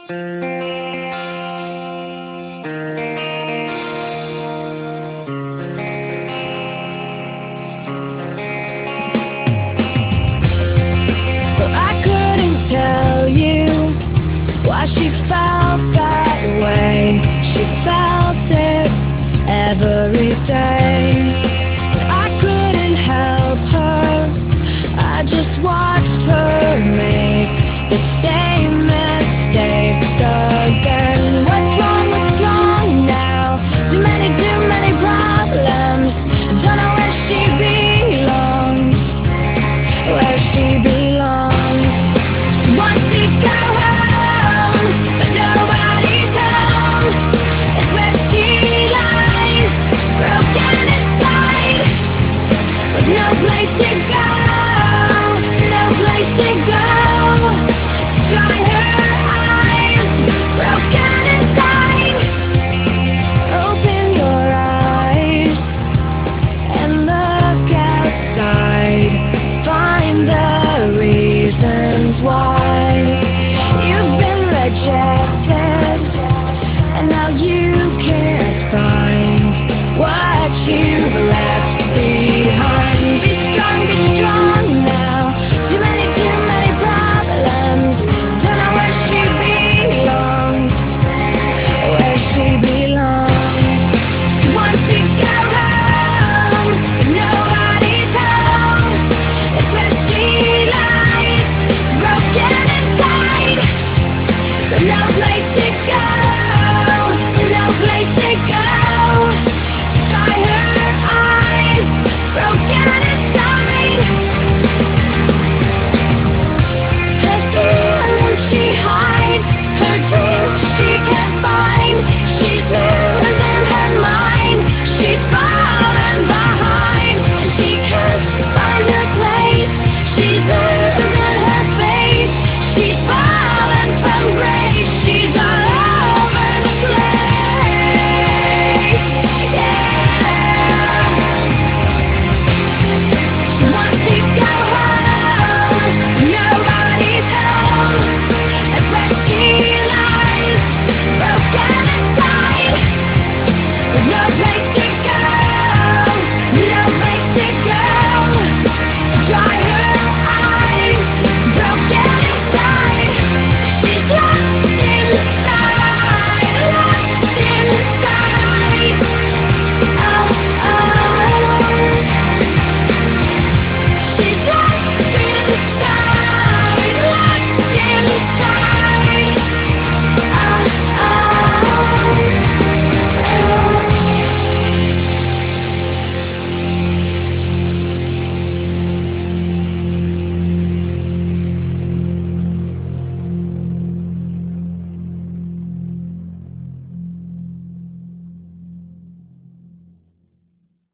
Well, I couldn't tell you why she felt that way. She felt it every day. I couldn't help her, I just watched her make the same mistakes again. What's wrong now? Too many problems. I don't know where she belongs, where she belongs. She wants to go home, but nobody's home. It's where she lies, broken inside, with no place to go.